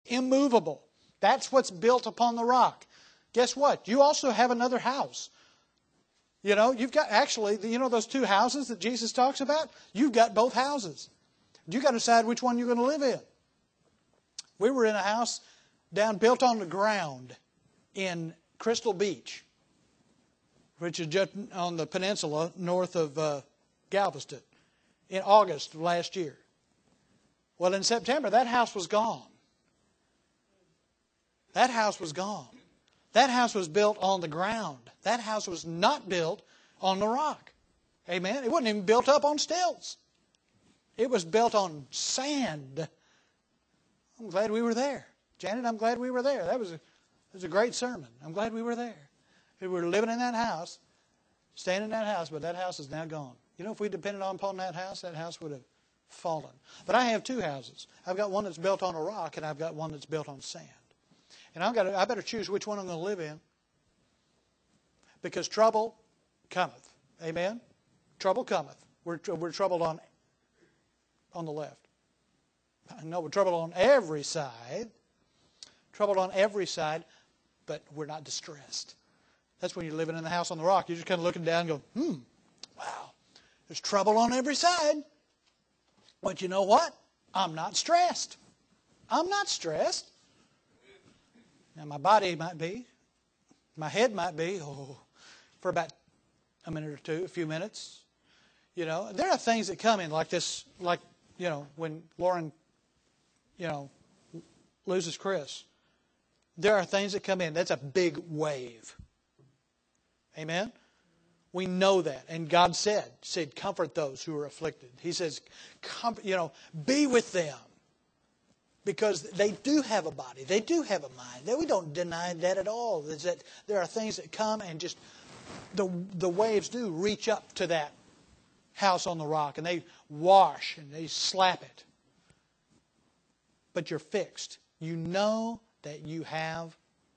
immovable. That's what's built upon the rock. Guess what? You also have another house. You know, you've got actually, you know those two houses that Jesus talks about? You've got both houses. You've got to decide which one you're going to live in. We were in a house built on the ground in Crystal Beach, which is just on the peninsula north of Galveston, in August of last year. Well, in September, that house was gone. That house was gone. That house was built on the ground. That house was not built on the rock. Amen? It wasn't even built up on stilts. It was built on sand. I'm glad we were there. Janet, I'm glad we were there. That was a great sermon. I'm glad we were there. We were living in that house, staying in that house, but that house is now gone. You know, if we depended upon that house would have fallen. But I have two houses. I've got one that's built on a rock, and I've got one that's built on sand. And I better choose which one I'm going to live in. Because trouble cometh. Amen? Trouble cometh. We're troubled on the left. No, we're troubled on every side. Troubled on every side, but we're not distressed. That's when you're living in the house on the rock. You're just kind of looking down and go, wow, there's trouble on every side. But you know what? I'm not stressed. I'm not stressed. Now, my body might be. My head might be, for about a minute or two, a few minutes. You know, there are things that come in like this, like, you know, when Lauren, you know, loses Chris. There are things that come in. That's a big wave. Amen? We know that. And God said, comfort those who are afflicted. He says, be with them. Because they do have a body. They do have a mind. We don't deny that at all. It's that there are things that come and just, the waves do reach up to that house on the rock. And they wash and they slap it. But you're fixed. You know that you have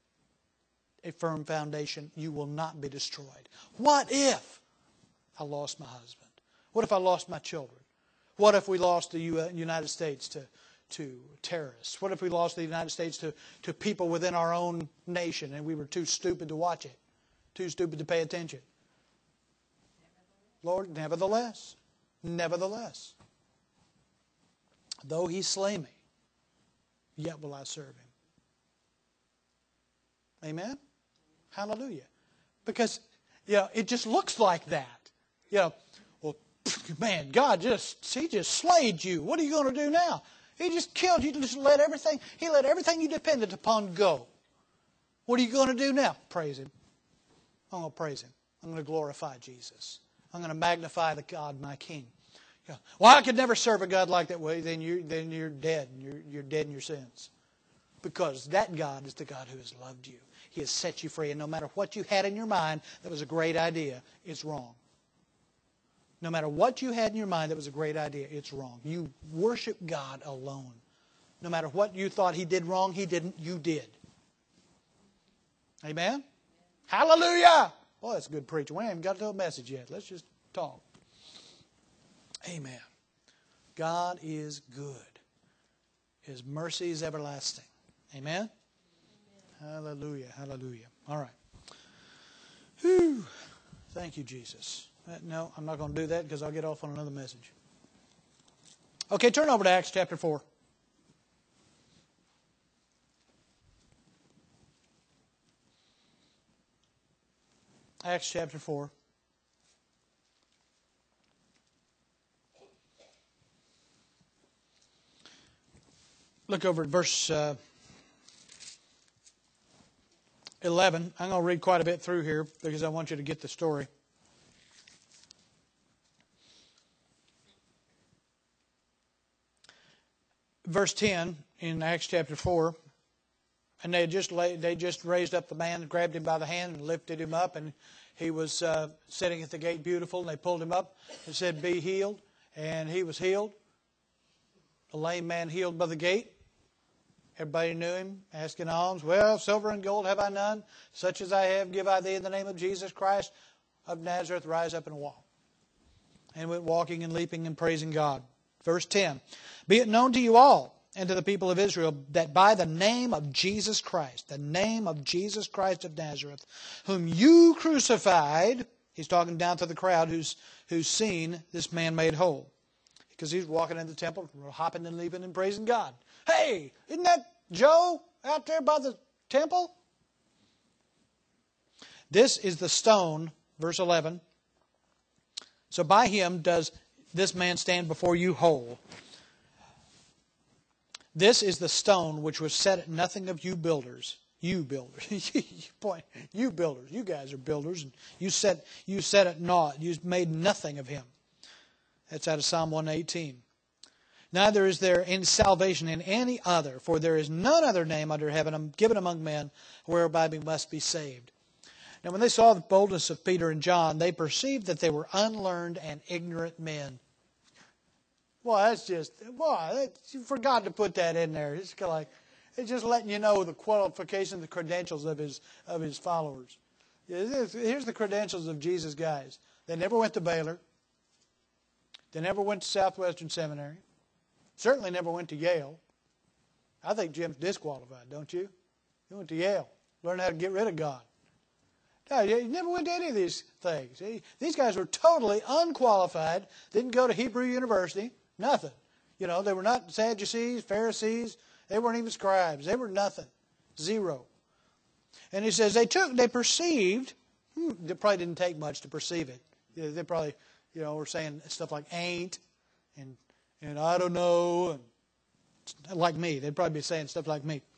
a firm foundation. You will not be destroyed. What if I lost my husband? What if I lost my children? What if we lost the United States to terrorists? What if we lost the United States to people within our own nation and we were too stupid to watch it, too stupid to pay attention? Lord, nevertheless, though he slay me, yet will I serve him. Amen? Hallelujah. Because, it just looks like that. Well, man, God he just slayed you. What are you going to do now? He just killed you. He let everything you depended upon go. What are you going to do now? Praise him. I'm going to praise him. I'm going to glorify Jesus. I'm going to magnify the God, my King. Well, I could never serve a God like that. Well, then you're dead. You're dead in your sins. Because that God is the God who has loved you. He has set you free. And no matter what you had in your mind that was a great idea, it's wrong. No matter what you had in your mind that was a great idea, it's wrong. You worship God alone. No matter what you thought He did wrong, He didn't. You did. Amen? Hallelujah! Well, that's good preaching. We haven't got to a message yet. Let's just talk. Amen. God is good. His mercy is everlasting. Amen? Hallelujah. Hallelujah. All right. Whew. Thank you, Jesus. No, I'm not going to do that because I'll get off on another message. Okay, turn over to Acts chapter 4. Acts chapter 4. Look over at verse 11. I'm going to read quite a bit through here because I want you to get the story. Verse 10 in Acts chapter 4. And they just raised up the man, grabbed him by the hand and lifted him up. And he was sitting at the gate beautiful. And they pulled him up and said, "Be healed." And he was healed. A lame man healed by the gate. Everybody knew him, asking alms. "Well, silver and gold have I none. Such as I have give I thee in the name of Jesus Christ of Nazareth. Rise up and walk." And went walking and leaping and praising God. Verse 10. "Be it known to you all and to the people of Israel that by the name of Jesus Christ, the name of Jesus Christ of Nazareth, whom you crucified, he's talking down to the crowd who's seen this man made whole. Because he's walking in the temple, hopping and leaping and praising God. Hey, isn't that Joe out there by the temple? This is the stone, verse 11. So by him does this man stand before you whole. This is the stone which was set at nothing of you builders. You builders. You builders. You guys are builders. And you set it naught. You made nothing of him. That's out of Psalm 118. Neither is there any salvation in any other, for there is none other name under heaven given among men whereby we must be saved. Now when they saw the boldness of Peter and John, they perceived that they were unlearned and ignorant men. Well, you forgot to put that in there. It's kind of like, it's just letting you know the qualifications, the credentials of his followers. Here's the credentials of Jesus' guys. They never went to Baylor. They never went to Southwestern Seminary. Certainly never went to Yale. I think Jim's disqualified, don't you? He went to Yale. Learned how to get rid of God. No, he never went to any of these things. These guys were totally unqualified. Didn't go to Hebrew University. Nothing. They were not Sadducees, Pharisees. They weren't even scribes. They were nothing. Zero. And he says they perceived. It probably didn't take much to perceive it. They probably, were saying stuff like ain't and I don't know, and like me. They'd probably be saying stuff like me,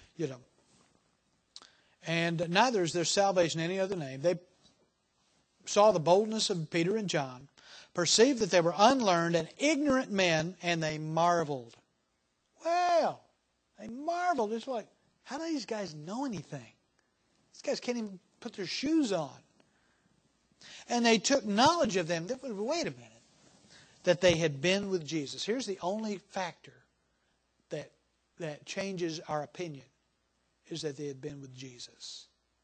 And neither is there salvation in any other name. They saw the boldness of Peter and John, perceived that they were unlearned and ignorant men, and they marveled. Well, they marveled. It's like, how do these guys know anything? These guys can't even put their shoes on. And they took knowledge of them. Wait a minute. That they had been with Jesus. Here's the only factor that changes our opinion, is that they had been with Jesus.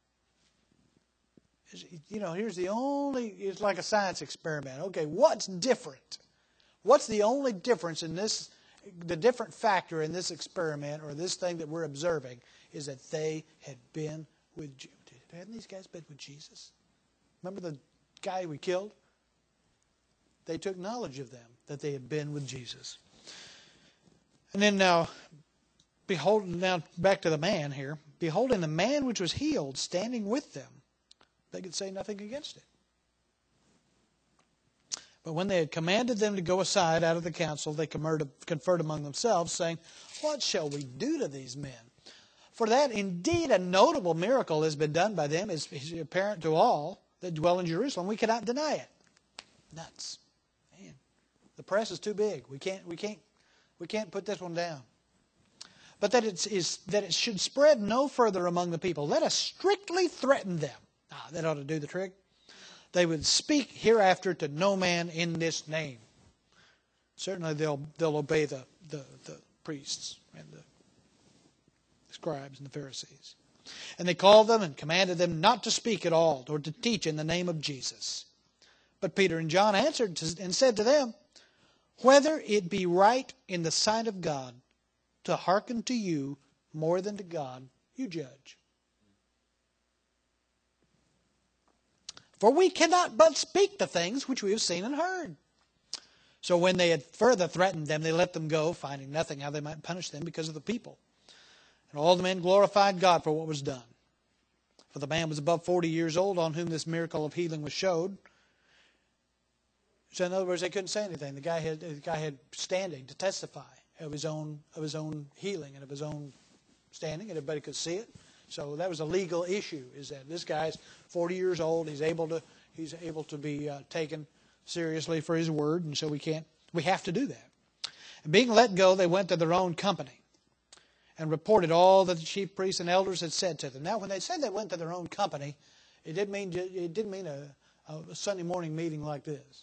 Here's the only, it's like a science experiment. Okay, what's different? What's the only difference in this, the different factor in this experiment or this thing that we're observing is that they had been with Jesus. Hadn't these guys been with Jesus? Remember the guy we killed? They took knowledge of them, that they had been with Jesus. And then now, back to the man here. Beholding the man which was healed, standing with them, they could say nothing against it. But when they had commanded them to go aside out of the council, they conferred among themselves, saying, what shall we do to these men? For that indeed a notable miracle has been done by them, is apparent to all that dwell in Jerusalem. We cannot deny it. Nuts. Man, the press is too big. We can't put this one down. But that it should spread no further among the people. Let us strictly threaten them. That ought to do the trick. They would speak hereafter to no man in this name. Certainly they'll obey the priests and the scribes and the Pharisees. And they called them and commanded them not to speak at all or to teach in the name of Jesus. But Peter and John answered and said to them, whether it be right in the sight of God to hearken to you more than to God, you judge. For we cannot but speak the things which we have seen and heard. So when they had further threatened them, they let them go, finding nothing how they might punish them because of the people. And all the men glorified God for what was done. For the man was above 40 years old on whom this miracle of healing was showed. So in other words, they couldn't say anything. The guy had standing to testify of his own healing and of his own standing, and everybody could see it. So that was a legal issue, is that this guy's 40 years old, he's able to be taken seriously for his word, and so we have to do that. And being let go, they went to their own company and reported all that the chief priests and elders had said to them. Now, when they said they went to their own company, it didn't mean a Sunday morning meeting like this.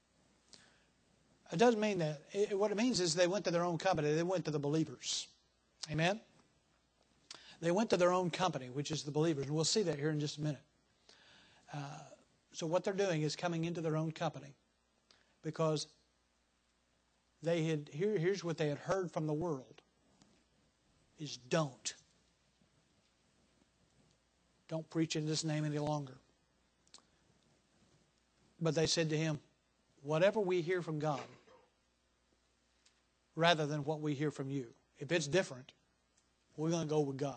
It doesn't mean that. What it means is they went to their own company. They went to the believers. Amen? They went to their own company, which is the believers. And we'll see that here in just a minute. So what they're doing is coming into their own company because here's what they had heard from the world. is don't. Don't preach in this name any longer. But they said to him, whatever we hear from God, rather than what we hear from you. If it's different, we're going to go with God.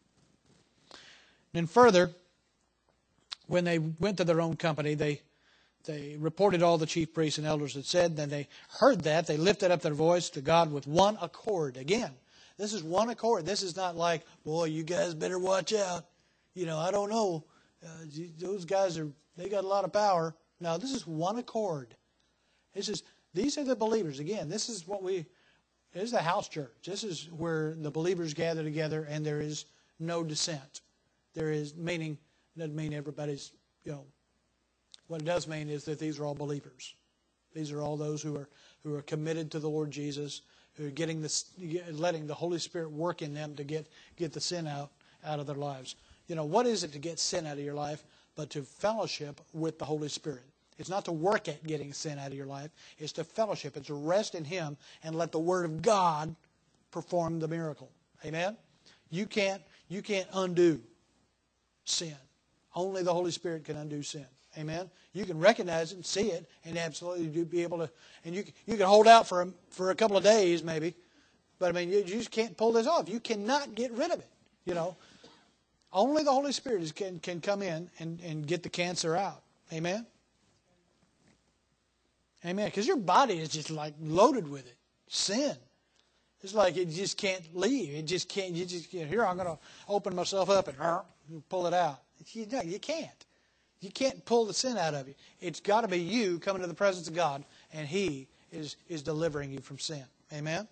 Then further, when they went to their own company, they reported all the chief priests and elders had said. Then they heard that. They lifted up their voice to God with one accord. Again, this is one accord. This is not like, boy, you guys better watch out. I don't know. Those guys they got a lot of power. No, this is one accord. These are the believers. Again, this is the house church. This is where the believers gather together and there is no dissent. Doesn't mean everybody's, what it does mean is that these are all believers. These are all those who are committed to the Lord Jesus, who are letting the Holy Spirit work in them to get the sin out of their lives. What is it to get sin out of your life but to fellowship with the Holy Spirit? It's not to work at getting sin out of your life. It's to fellowship. It's to rest in Him and let the Word of God perform the miracle. Amen? You can't undo sin. Only the Holy Spirit can undo sin. Amen? You can recognize it and see it and absolutely be able to, and you can hold out for a couple of days maybe, but you just can't pull this off. You cannot get rid of it. Only the Holy Spirit can come in and get the cancer out. Amen? Amen. Because your body is just like loaded with it. Sin. It's like it just can't leave. It just can't. Here, I'm going to open myself up and pull it out. You can't. You can't pull the sin out of you. It's got to be you coming to the presence of God, and He is delivering you from sin. Amen?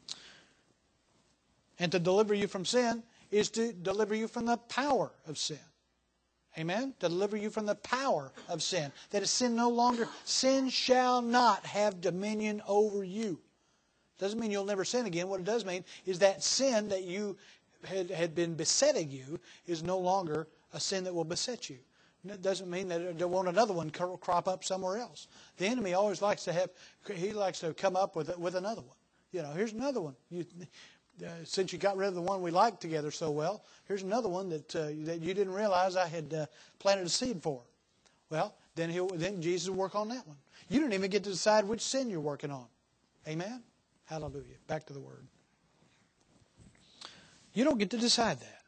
And to deliver you from sin is to deliver you from the power of sin. Amen? To deliver you from the power of sin. That is, sin shall not have dominion over you. Doesn't mean you'll never sin again. What it does mean is that sin that you had been besetting you is no longer a sin that will beset you. It doesn't mean that there won't another one crop up somewhere else. The enemy always likes to come up with another one. Here's another one. Since you got rid of the one we liked together so well, here's another one that you didn't realize I had planted a seed for. Well, then Jesus will work on that one. You don't even get to decide which sin you're working on. Amen? Hallelujah. Back to the Word. You don't get to decide that.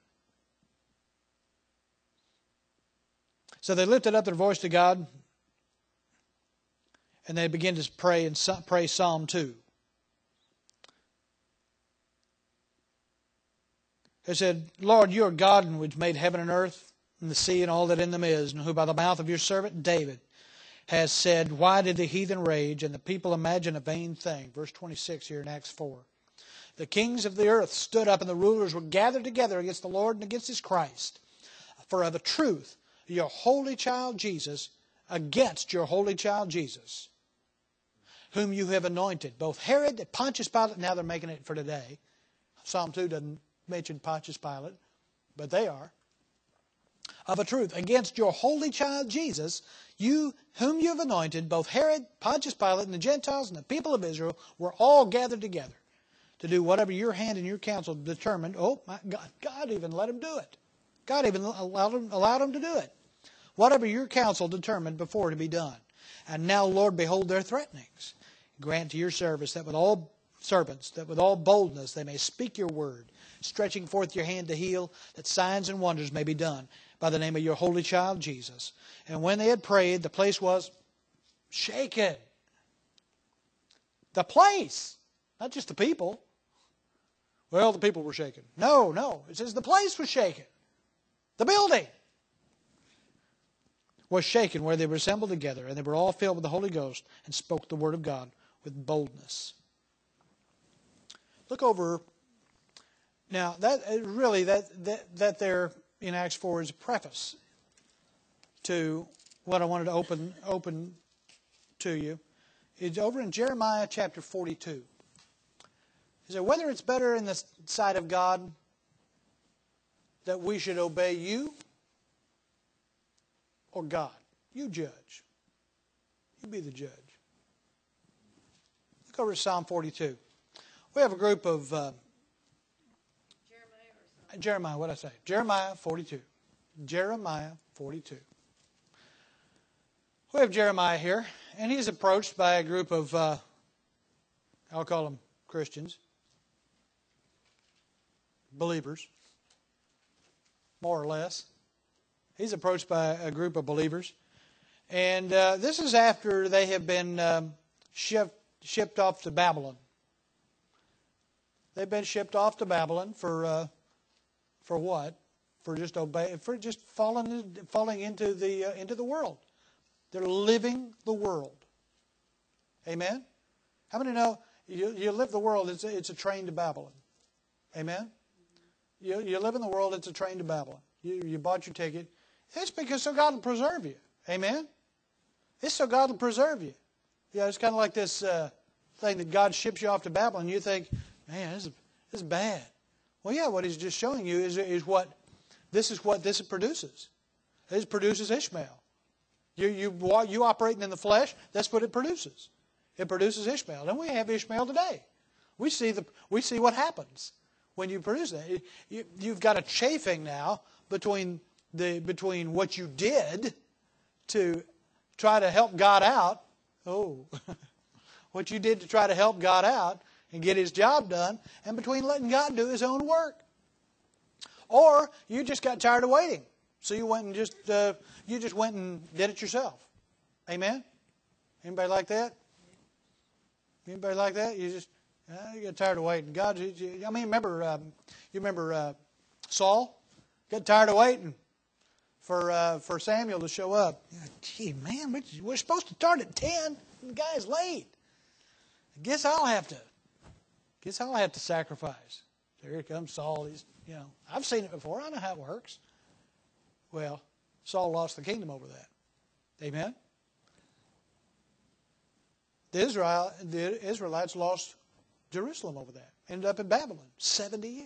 So they lifted up their voice to God, and they began to pray Psalm 2. They said, Lord, you are God which made heaven and earth and the sea and all that in them is, and who by the mouth of your servant David has said, why did the heathen rage and the people imagine a vain thing? Verse 26 here in Acts 4. The kings of the earth stood up and the rulers were gathered together against the Lord and against His Christ. For of a truth, your holy child Jesus, against your holy child Jesus, whom you have anointed, both Herod and Pontius Pilate, now they're making it for today. Psalm 2 doesn't mention Pontius Pilate, but they are. Of a truth, against your holy child Jesus, whom you have anointed, both Herod, Pontius Pilate, and the Gentiles and the people of Israel were all gathered together to do whatever your hand and your counsel determined. Oh, my God, God even let him do it. God even allowed him to do it. Whatever your counsel determined before to be done. And now, Lord, behold their threatenings. Grant to your servants that with all boldness they may speak your word, stretching forth your hand to heal, that signs and wonders may be done by the name of your holy child Jesus. And when they had prayed, the place was shaken. The place, not just the people. Well, the people were shaken. No. It says the place was shaken. The building was shaken where they were assembled together, and they were all filled with the Holy Ghost and spoke the word of God with boldness. Look over. Now, that there in Acts 4 is a preface to what I wanted to open to you. It's over in Jeremiah chapter 42. He said, whether it's better in the sight of God that we should obey you or God. You judge. You be the judge. Look over to Psalm 42. We have a group of... Jeremiah, what did I say? Jeremiah 42. Jeremiah 42. We have Jeremiah here, and he's approached by a group of, I'll call them Christians, believers, more or less. He's approached by a group of believers. And this is after they have been shipped off to Babylon. They've been shipped off to Babylon for what? For just falling into the world. They're living the world. Amen? How many know you live the world, it's a train to Babylon? Amen? You live in the world, it's a train to Babylon. You bought your ticket. It's because so God will preserve you. Amen? It's so God will preserve you. Yeah, it's kind of like this thing that God ships you off to Babylon. You think, man, this is bad. Well, yeah, what He's just showing you is what this produces. It produces Ishmael. You operating in the flesh, that's what it produces. It produces Ishmael. And we have Ishmael today. We see what happens when you produce that. You've got a chafing now between what you did to try to help God out. Oh, what you did to try to help God out and get His job done, and between letting God do His own work. Or you just got tired of waiting, so you went and just went and did it yourself. Amen. Anybody like that? Anybody like that? You get tired of waiting. God, remember Saul? Got tired of waiting for Samuel to show up. Gee, man, we're supposed to start at 10. The guy's late. I guess I'll have to sacrifice. There comes Saul. I've seen it before. I know how it works. Well, Saul lost the kingdom over that. Amen. The Israelites lost Jerusalem over that. Ended up in Babylon, 70 years.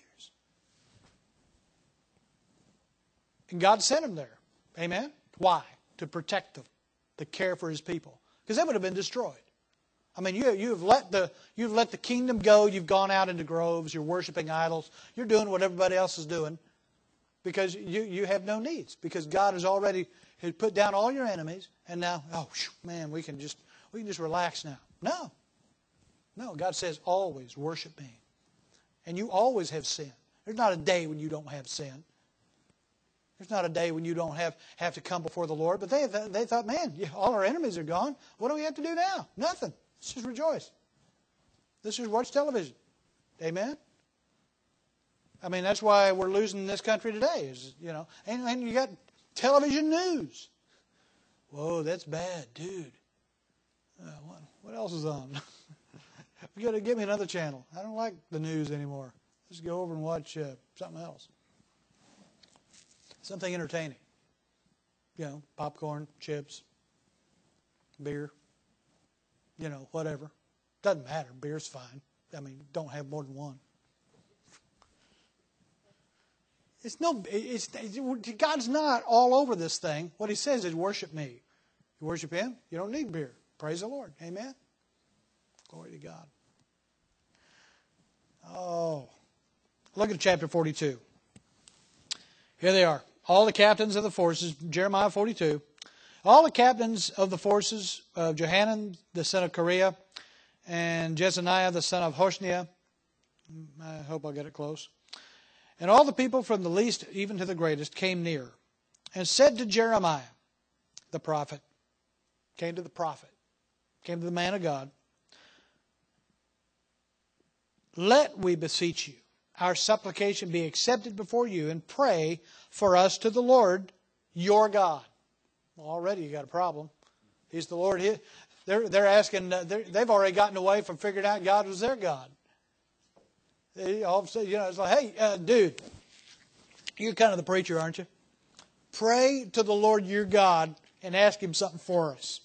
And God sent them there. Amen? Why? To protect them, to care for His people. Because they would have been destroyed. I mean, you've let the kingdom go. You've gone out into groves. You're worshiping idols. You're doing what everybody else is doing because you have no needs. Because God has put down all your enemies, and now, man, we can just relax now. No. God says always worship Me, and you always have sin. There's not a day when you don't have sin. There's not a day when you don't have to come before the Lord. But they thought, man, all our enemies are gone. What do we have to do now? Nothing. Let's just rejoice. Let's just watch television. Amen? I mean, that's why we're losing this country today. And you got television news. Whoa, that's bad, dude. What else is on? You got to give me another channel. I don't like the news anymore. Let's go over and watch something else. Something entertaining. Popcorn, chips, beer, whatever. Doesn't matter. Beer's fine. I mean, don't have more than one. God's not all over this thing. What He says is worship Me. You worship Him, you don't need beer. Praise the Lord. Amen? Glory to God. Oh. Look at chapter 42. Here they are. All the captains of the forces, Jeremiah 42. All the captains of the forces of Johanan, the son of Kareah, and Jezaniah, the son of Hoshniah. I hope I'll get it close. And all the people from the least even to the greatest came near and said to Jeremiah, the prophet, came to the man of God, let, we beseech you, our supplication be accepted before you, and pray for us to the Lord your God. Well, already you got a problem. He's the Lord. They're asking. They've already gotten away from figuring out God was their God. All of a sudden, it's like, hey, dude, you're kind of the preacher, aren't you? Pray to the Lord your God and ask Him something for us.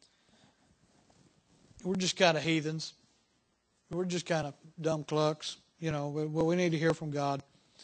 We're just kind of heathens. We're just kind of dumb clucks. We need to hear from God.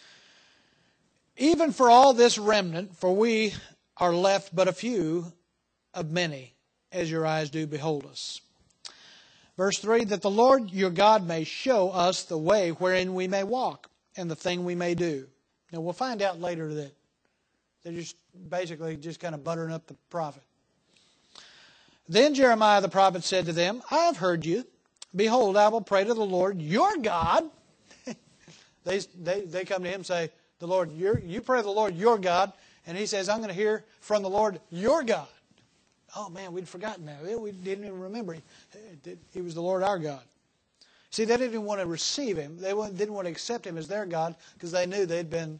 Even for all this remnant, for we are left but a few of many, as your eyes do behold us. Verse 3, that the Lord your God may show us the way wherein we may walk, and the thing we may do. Now we'll find out later that they're just basically just kind of buttering up the prophet. Then Jeremiah the prophet said to them, I have heard you. Behold, I will pray to the Lord your God. They come to him and say, the Lord, you pray to the Lord your God. And he says, I'm going to hear from the Lord your God. Oh man, we'd forgotten that. We didn't even remember. He was the Lord our God. See, they didn't want to receive him. They didn't want to accept him as their God because they knew they'd been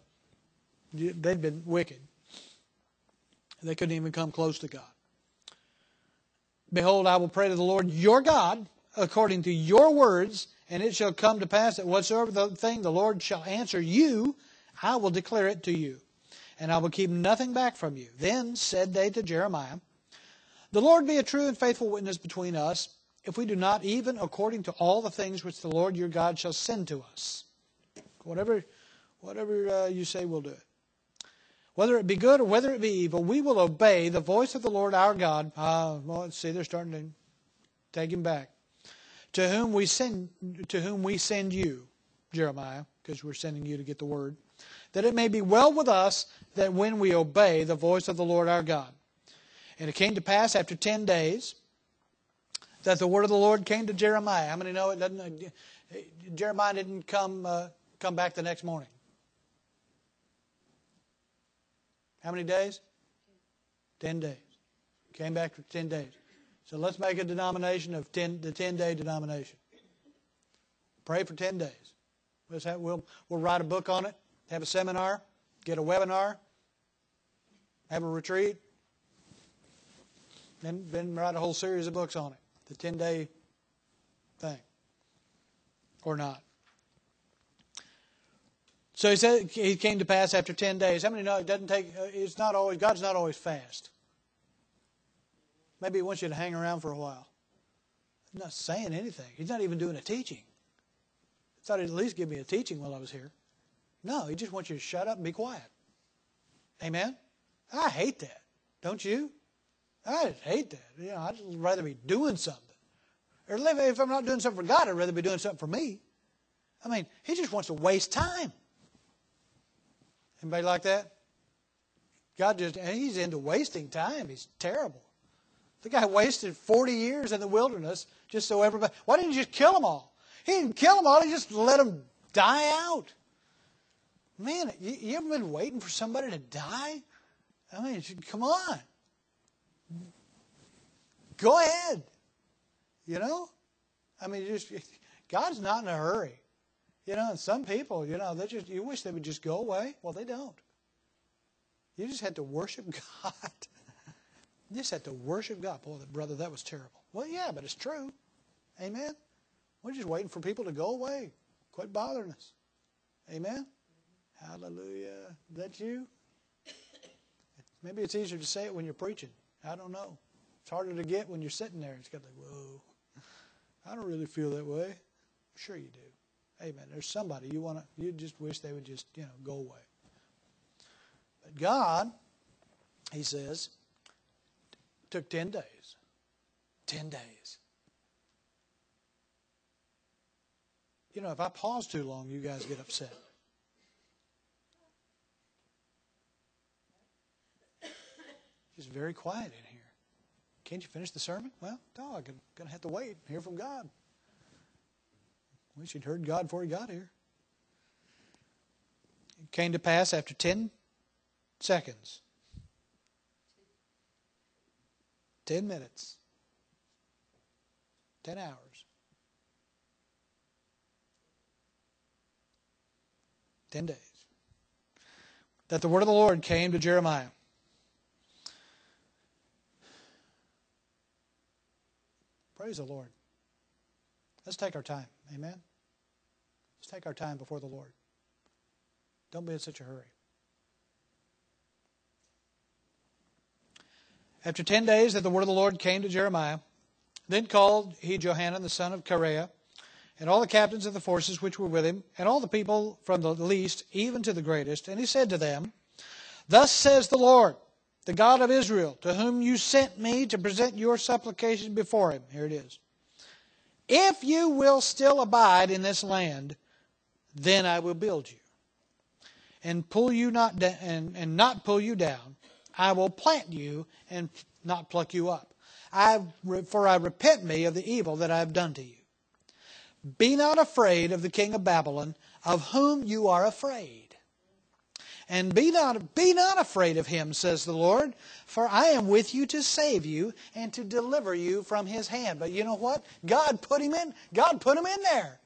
wicked. They couldn't even come close to God. Behold, I will pray to the Lord your God according to your words, and it shall come to pass that whatsoever the thing the Lord shall answer you, I will declare it to you, and I will keep nothing back from you. Then said they to Jeremiah, the Lord be a true and faithful witness between us, if we do not even according to all the things which the Lord your God shall send to us. Whatever you say, we'll do it. Whether it be good or whether it be evil, we will obey the voice of the Lord our God. Well, see, they're starting to take him back. To whom we send you, Jeremiah, because we're sending you to get the word, that it may be well with us that when we obey the voice of the Lord our God. And it came to pass after 10 days that the word of the Lord came to Jeremiah. How many know it doesn't? Jeremiah didn't come back the next morning. How many days? 10 days. Came back for 10 days. So let's make a denomination of the 10-day denomination. Pray for 10 days. We'll write a book on it, have a seminar, get a webinar, have a retreat, then write a whole series of books on it. The 10-day thing. Or not. So he said it came to pass after 10 days. How many know it doesn't take, God's not always fast. Maybe he wants you to hang around for a while. He's not saying anything. He's not even doing a teaching. I thought he'd at least give me a teaching while I was here. No, he just wants you to shut up and be quiet. Amen? I hate that. Don't you? I just hate that. I'd rather be doing something. Or if I'm not doing something for God, I'd rather be doing something for me. I mean, he just wants to waste time. Anybody like that? He's into wasting time. He's terrible. The guy wasted 40 years in the wilderness just so everybody... Why didn't he just kill them all? He didn't kill them all. He just let them die out. Man, you ever been waiting for somebody to die? I mean, come on. Go ahead. I mean, God's not in a hurry. And some people, you wish they would just go away. Well, they don't. You just had to worship God. You just had to worship God. Boy, brother, that was terrible. Well, yeah, but it's true. Amen? We're just waiting for people to go away. Quit bothering us. Amen? Hallelujah. Is that you? Maybe it's easier to say it when you're preaching. I don't know. It's harder to get when you're sitting there. It's got like, whoa. I don't really feel that way. Sure you do. Amen. There's somebody you just wish they would just, go away. But God, he says, took 10 days. 10 days. If I pause too long, you guys get upset. Just very quiet in here. Can't you finish the sermon? Well, no, I'm going to have to wait and hear from God. Wish you'd heard God before he got here. It came to pass after 10 seconds. 10 minutes. 10 hours. "10 days. That the word of the Lord came to Jeremiah. Praise the Lord. Let's take our time. Amen? Let's take our time before the Lord. Don't be in such a hurry. After 10 days that the word of the Lord came to Jeremiah, then called he Johanan the son of Kareah, and all the captains of the forces which were with him, and all the people from the least even to the greatest. And he said to them, Thus says the Lord, the God of Israel, to whom you sent me to present your supplication before him. Here it is. If you will still abide in this land, then I will build you. and pull you not and not pull you down. I will plant you and not pluck you up. For I repent me of the evil that I have done to you. Be not afraid of the king of Babylon, of whom you are afraid. And be not afraid of him, says the Lord, for I am with you to save you and to deliver you from his hand. But you know what? God put him in there.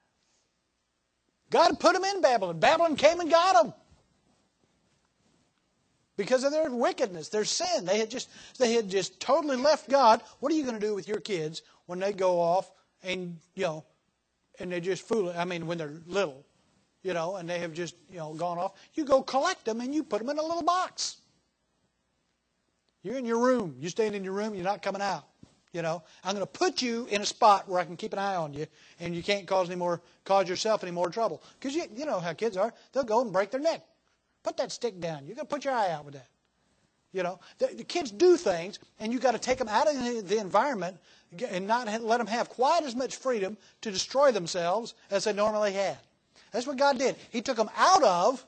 God put him in Babylon. Babylon came and got him. Because of their wickedness, their sin. They had just totally left God. What are you going to do with your kids when they go off and, and they just fool it? I mean, when they're little, and they have just, gone off. You go collect them and you put them in a little box. You're in your room. You staying in your room. You're not coming out. I'm going to put you in a spot where I can keep an eye on you, and you can't cause yourself any more trouble. Because you know how kids are. They'll go and break their neck. Put that stick down. You've got to put your eye out with that. The kids do things, and you've got to take them out of the environment and not let them have quite as much freedom to destroy themselves as they normally had. That's what God did. He took them out of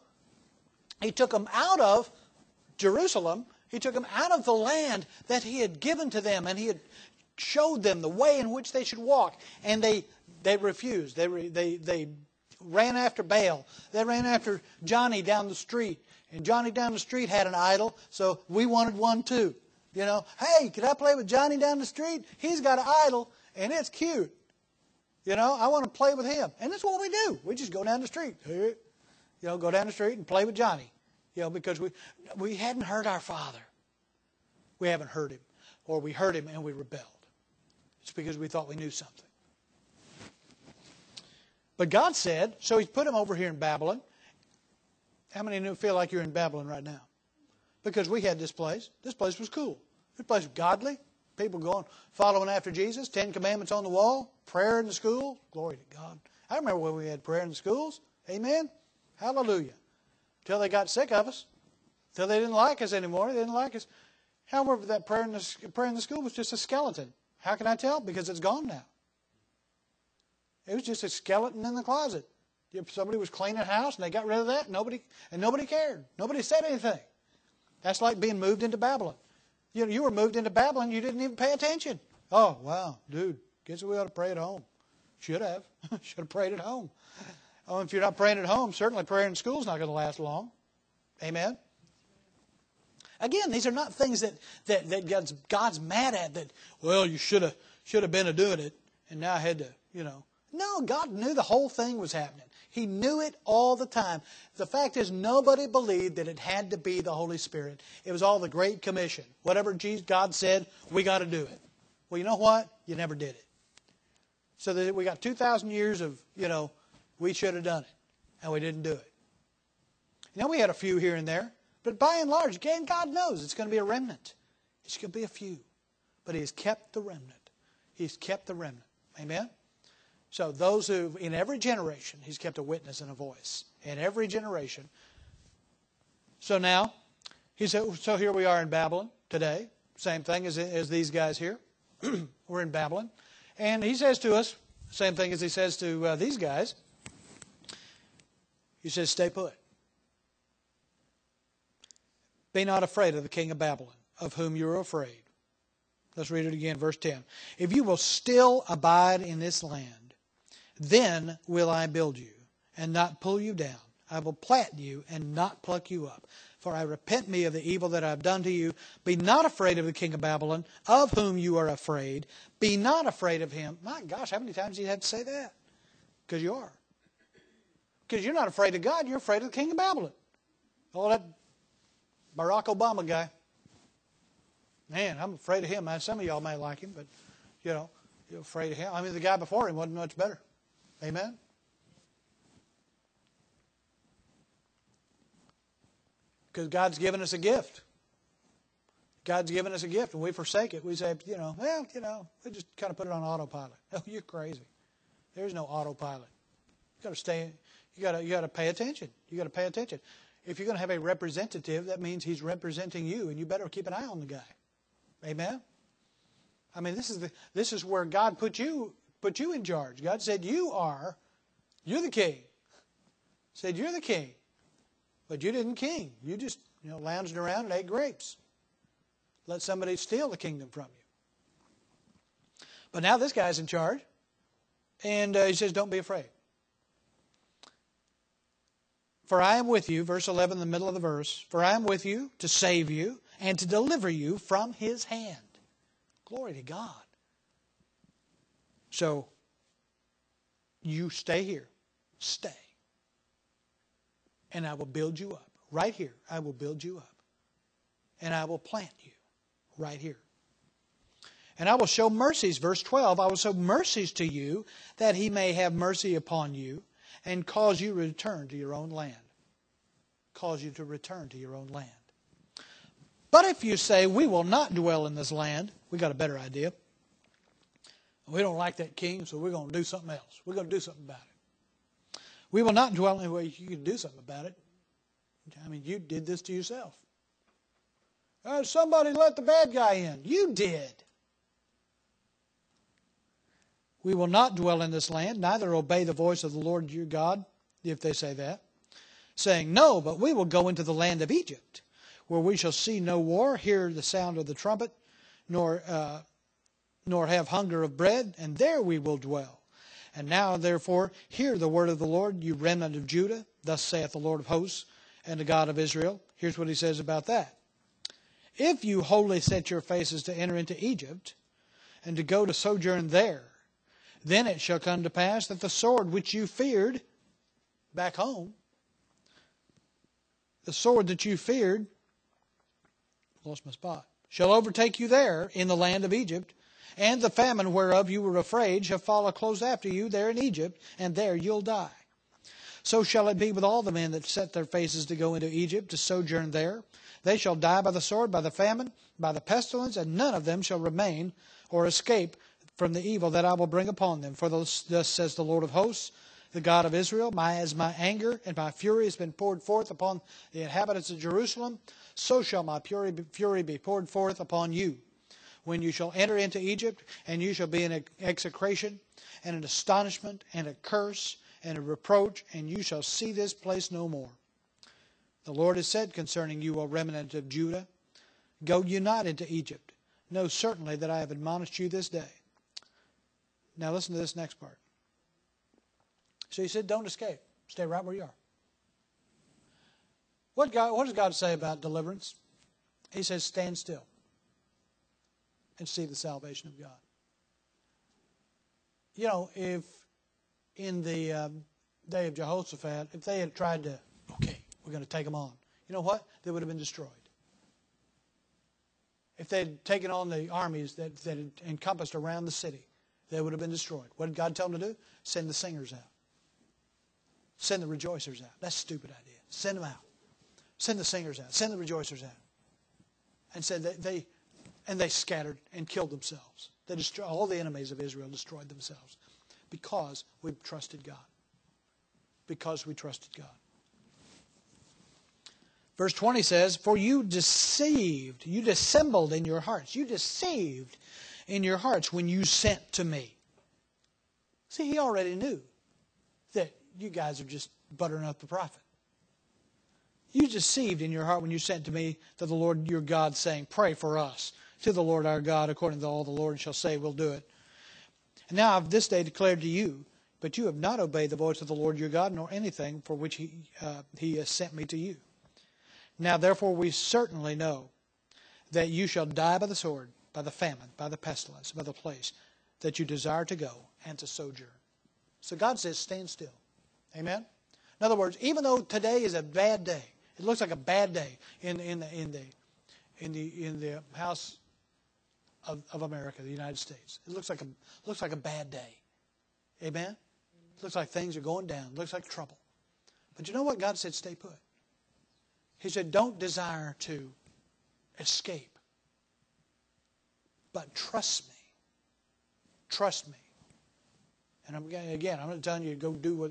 Jerusalem. He took them out of the land that He had given to them, and He had showed them the way in which they should walk, and they refused. They ran after Baal. They ran after Johnny down the street. And Johnny down the street had an idol, so we wanted one too. Hey, can I play with Johnny down the street? He's got an idol, and it's cute. I want to play with him. And that's what we do. We just go down the street. Go down the street and play with Johnny. Because we hadn't heard our Father. We haven't heard Him. Or we heard Him and we rebelled. It's because we thought we knew something. But God said, so He's put him over here in Babylon. How many feel like you're in Babylon right now? Because we had this place. This place was cool. This place was godly. People going, following after Jesus. 10 Commandments on the wall. Prayer in the school. Glory to God. I remember when we had prayer in the schools. Amen. Hallelujah. Till they got sick of us. Till they didn't like us anymore. They didn't like us. However, that prayer in the school was just a skeleton. How can I tell? Because it's gone now. It was just a skeleton in the closet. If somebody was cleaning the house and they got rid of that, nobody cared. Nobody said anything. That's like being moved into Babylon. You were moved into Babylon, you didn't even pay attention. Oh, wow, dude, guess we ought to pray at home. Should have. Should have prayed at home. Oh, if you're not praying at home, certainly prayer in school is not going to last long. Amen? Again, these are not things that God's mad at. That, well, you should have been doing it, and now I had to, No, God knew the whole thing was happening. He knew it all the time. The fact is, nobody believed that it had to be the Holy Spirit. It was all the Great Commission. Whatever God said, we got to do it. Well, you know what? You never did it. So that we got 2,000 years of, we should have done it, and we didn't do it. We had a few here and there, but by and large, again, God knows it's going to be a remnant. It's going to be a few, but He has kept the remnant. He's kept the remnant. Amen? So those who, in every generation, He's kept a witness and a voice. In every generation. So now, so here we are in Babylon today. Same thing as these guys here. We're in Babylon. And He says to us, same thing as He says to these guys. He says, stay put. Be not afraid of the king of Babylon, of whom you are afraid. Let's read it again, verse 10. If you will still abide in this land, then will I build you, and not pull you down. I will plant you, and not pluck you up. For I repent me of the evil that I have done to you. Be not afraid of the king of Babylon, of whom you are afraid. Be not afraid of him. My gosh, how many times do you have to say that? Because you are. Because you're not afraid of God, you're afraid of the king of Babylon. Oh, that Barack Obama guy. Man, I'm afraid of him. Some of y'all may like him, but, you're afraid of him. I mean, the guy before him wasn't much better. Amen? Because God's given us a gift. God's given us a gift, and we forsake it. We say, we just kind of put it on autopilot. Oh, you're crazy. There's no autopilot. You got to stay. You got to pay attention. You got to pay attention. If you're going to have a representative, that means he's representing you, and you better keep an eye on the guy. Amen? I mean, this is where God put you in charge. God said, you're the king. Said, you're the king. But you didn't king. You just lounged around and ate grapes. Let somebody steal the kingdom from you. But now this guy's in charge. And he says, don't be afraid. For I am with you, verse 11 in the middle of the verse. For I am with you to save you and to deliver you from his hand. Glory to God. So, you stay here. Stay. And I will build you up. Right here, I will build you up. And I will plant you. Right here. And I will show mercies, verse 12, I will show mercies to you that he may have mercy upon you and cause you to return to your own land. Cause you to return to your own land. But if you say, we will not dwell in this land, we got a better idea. We don't like that king, so we're going to do something else. We're going to do something about it. We will not dwell in, well, you can do something about it. I mean, you did this to yourself. Somebody let the bad guy in. You did. We will not dwell in this land, neither obey the voice of the Lord your God, if they say that, saying, no, but we will go into the land of Egypt, where we shall see no war, hear the sound of the trumpet, nor have hunger of bread, and there we will dwell. And now, therefore, hear the word of the Lord, you remnant of Judah, thus saith the Lord of hosts, and the God of Israel. Here's what he says about that. If you wholly set your faces to enter into Egypt, and to go to sojourn there, then it shall come to pass that the sword which you feared back home, the sword that you feared, lost my spot, shall overtake you there in the land of Egypt, and the famine whereof you were afraid shall follow close after you there in Egypt, and there you'll die. So shall it be with all the men that set their faces to go into Egypt, to sojourn there. They shall die by the sword, by the famine, by the pestilence, and none of them shall remain or escape from the evil that I will bring upon them. For thus says the Lord of hosts, the God of Israel, as my anger and my fury has been poured forth upon the inhabitants of Jerusalem, so shall my fury be poured forth upon you. When you shall enter into Egypt, and you shall be in execration, and an astonishment, and a curse, and a reproach, and you shall see this place no more. The Lord has said concerning you, O remnant of Judah, go you not into Egypt. Know certainly that I have admonished you this day. Now listen to this next part. So he said, don't escape. Stay right where you are. What does God say about deliverance? He says, stand still and see the salvation of God. You know, if in the day of Jehoshaphat, if they had tried to, okay, we're going to take them on, you know what? They would have been destroyed. If they had taken on the armies that had encompassed around the city, they would have been destroyed. What did God tell them to do? Send the singers out. Send the rejoicers out. That's a stupid idea. Send them out. Send the singers out. Send the rejoicers out. And said they scattered and killed themselves. They destroyed, all the enemies of Israel destroyed themselves because we trusted God. Because we trusted God. Verse 20 says, for you deceived, you dissembled in your hearts. You deceived in your hearts when you sent to me. See, he already knew that you guys are just buttering up the prophet. You deceived in your heart when you sent to me to the Lord your God, saying, pray for us to the Lord our God, according to all the Lord shall say, we'll do it. And now I've this day declared to you, but you have not obeyed the voice of the Lord your God, nor anything for which he has sent me to you. Now therefore we certainly know that you shall die by the sword, by the famine, by the pestilence, by the place that you desire to go and to sojourn. So God says, stand still. Amen? In other words, even though today is a bad day, it looks like a bad day in the House of America, the United States. It looks like a bad day. Amen? It looks like things are going down. It looks like trouble. But you know what? God said, stay put. He said, don't desire to escape. But trust me. Trust me. And I'm not telling you to go do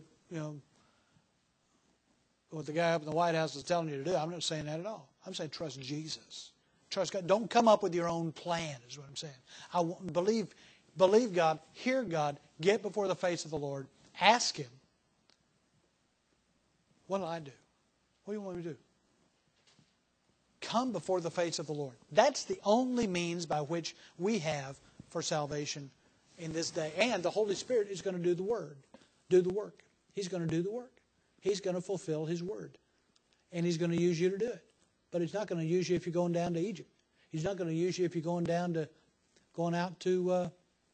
what the guy up in the White House is telling you to do. I'm not saying that at all. I'm saying trust Jesus. Trust God. Don't come up with your own plan is what I'm saying. Believe God. Hear God. Get before the face of the Lord. Ask Him. What will I do? What do you want me to do? Come before the face of the Lord. That's the only means by which we have for salvation in this day. And the Holy Spirit is going to do the work. He's going to do the work. He's going to fulfill His word. And He's going to use you to do it. But He's not going to use you if you're going down to Egypt. He's not going to use you if you're going out to,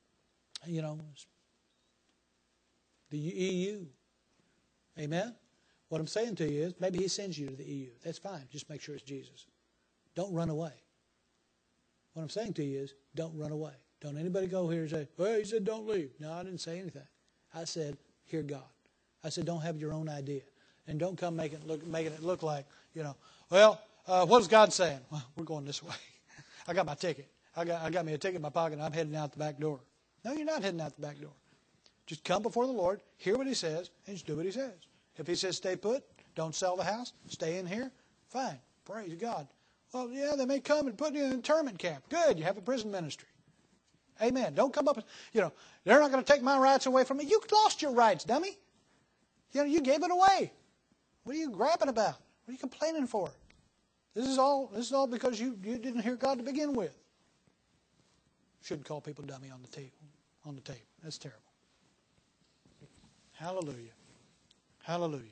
the EU. Amen? What I'm saying to you is, maybe He sends you to the EU. That's fine. Just make sure it's Jesus. Don't run away. What I'm saying to you is, don't run away. Don't anybody go here and say, well, He said don't leave. No, I didn't say anything. I said, hear God. I said, don't have your own idea. And don't come making it look like, what is God saying? Well, we're going this way. I got my ticket. I got me a ticket in my pocket and I'm heading out the back door. No, you're not heading out the back door. Just come before the Lord, hear what He says, and just do what He says. If He says stay put, don't sell the house, stay in here, fine. Praise God. Well, yeah, they may come and put you in an internment camp. Good, you have a prison ministry. Amen. Don't come up and, they're not going to take my rights away from me. You lost your rights, dummy. You gave it away. What are you grabbing about? What are you complaining for? This is all because you didn't hear God to begin with. Shouldn't call people dummy on the table. That's terrible. Hallelujah. Hallelujah.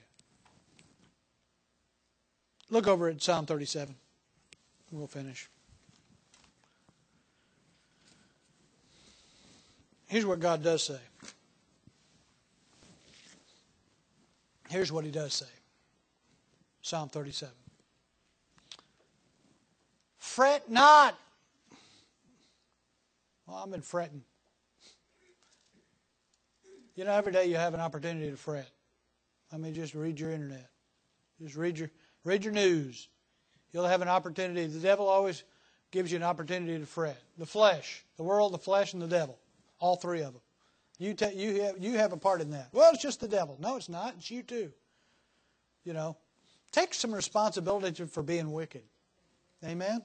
Look over at Psalm 37. We'll finish. Here's what God does say. Here's what He does say. Psalm 37. Fret not. Well, I've been fretting. Every day you have an opportunity to fret. Just read your internet. Just read your news. You'll have an opportunity. The devil always gives you an opportunity to fret. The flesh, the world, the flesh, and the devil. All three of them. You have a part in that. Well, it's just the devil. No, it's not. It's you too. Take some responsibility for being wicked. Amen?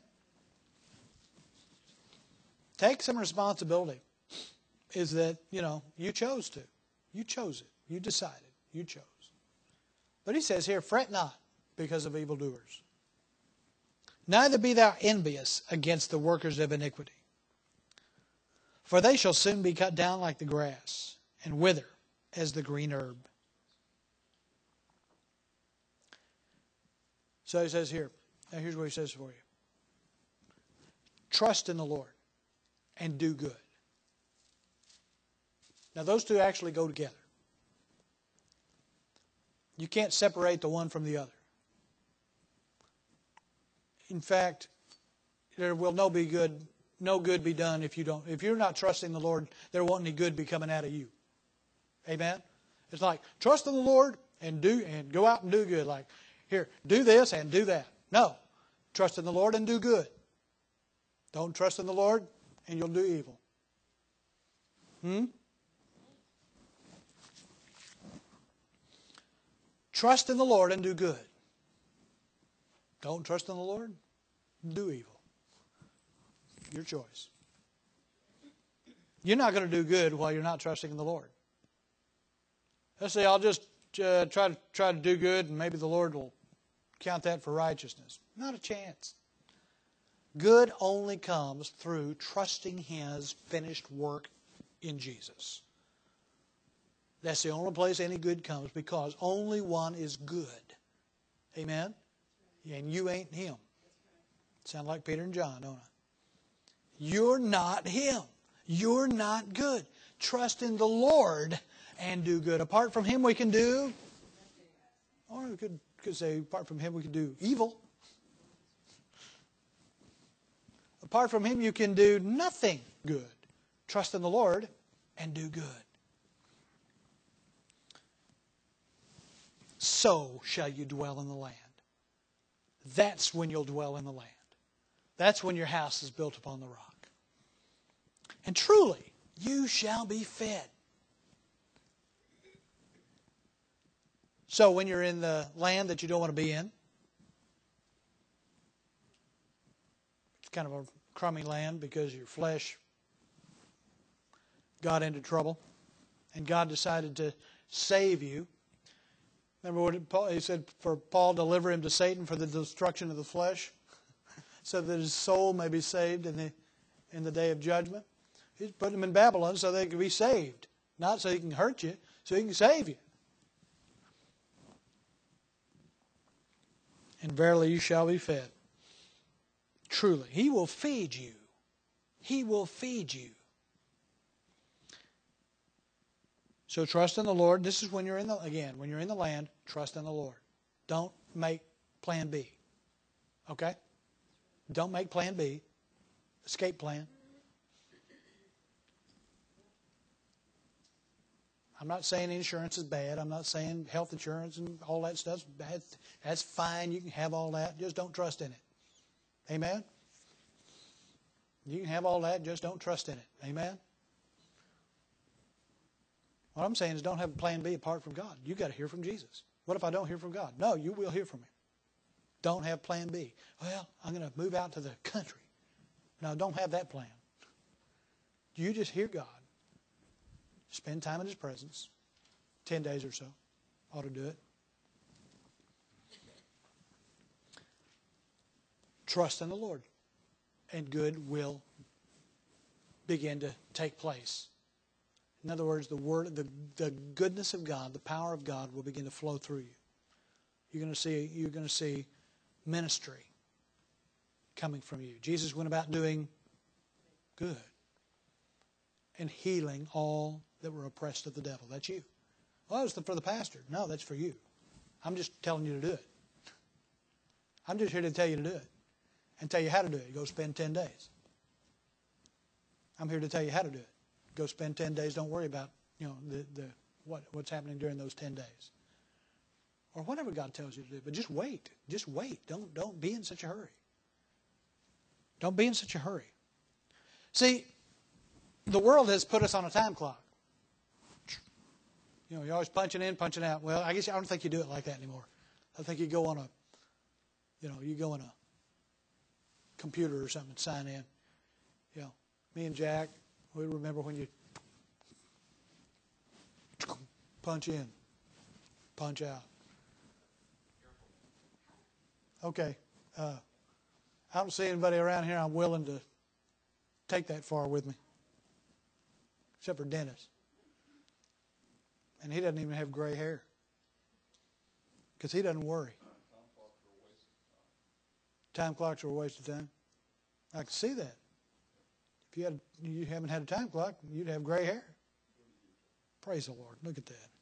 Take some responsibility. Is that, you chose to. You chose it. You decided. You chose. But He says here, fret not because of evildoers. Neither be thou envious against the workers of iniquity. For they shall soon be cut down like the grass, and wither as the green herb. So He says here, now here's what He says for you. Trust in the Lord and do good. Now those two actually go together. You can't separate the one from the other. In fact, there will no good be done if you're not trusting the Lord, there won't any good be coming out of you. Amen? It's like, trust in the Lord and go out and do good. Like, here, do this and do that. No. Trust in the Lord and do good. Don't trust in the Lord and you'll do evil. Trust in the Lord and do good. Don't trust in the Lord, do evil. Your choice. You're not going to do good while you're not trusting in the Lord. Let's say I'll just try to do good and maybe the Lord will count that for righteousness. Not a chance. Good only comes through trusting His finished work in Jesus. That's the only place any good comes because only one is good. Amen? And you ain't Him. Sound like Peter and John, don't I? You're not Him. You're not good. Trust in the Lord and do good. Apart from Him we can do, or we could say apart from Him we can do evil. Apart from Him you can do nothing good. Trust in the Lord and do good. So shall you dwell in the land. That's when you'll dwell in the land. That's when your house is built upon the rock. And truly, you shall be fed. So when you're in the land that you don't want to be in, it's kind of a crummy land because your flesh got into trouble and God decided to save you. Remember what he said, for Paul, deliver him to Satan for the destruction of the flesh, so that his soul may be saved in the day of judgment. He's putting them in Babylon so they can be saved. Not so he can hurt you, so he can save you. And verily you shall be fed. Truly. He will feed you. He will feed you. So trust in the Lord. This is when you're in when you're in the land, trust in the Lord. Don't make plan B. Okay? Don't make plan B. Escape plan. I'm not saying insurance is bad. I'm not saying health insurance and all that stuff's bad. That's fine. You can have all that. Just don't trust in it. Amen? You can have all that. Just don't trust in it. Amen? What I'm saying is don't have a plan B apart from God. You've got to hear from Jesus. What if I don't hear from God? No, you will hear from Him. Don't have plan B. Well, I'm going to move out to the country. No, don't have that plan. You just hear God. Spend time in His presence. 10 days or so. Ought to do it. Trust in the Lord. And good will begin to take place. In other words, the goodness of God, the power of God will begin to flow through you. You're going to see ministry coming from you. Jesus went about doing good and healing all that were oppressed of the devil. That's you. Well, that was for the pastor. No, that's for you. I'm just telling you to do it. I'm just here to tell you to do it and tell you how to do it. Go spend 10 days. I'm here to tell you how to do it. Go spend 10 days. Don't worry about what's happening during those 10 days, or whatever God tells you to do. But just wait. Just wait. Don't be in such a hurry. Don't be in such a hurry. See, the world has put us on a time clock. You're always punching in, punching out. Well, I guess I don't think you do it like that anymore. I think you go on a computer or something and sign in. Me and Jack, we remember when you punch in, punch out. Okay. I don't see anybody around here I'm willing to take that far with me, except for Dennis. And he doesn't even have gray hair because he doesn't worry. Time clocks are a waste of time. I can see that. If you haven't had a time clock, you'd have gray hair. Praise the Lord. Look at that.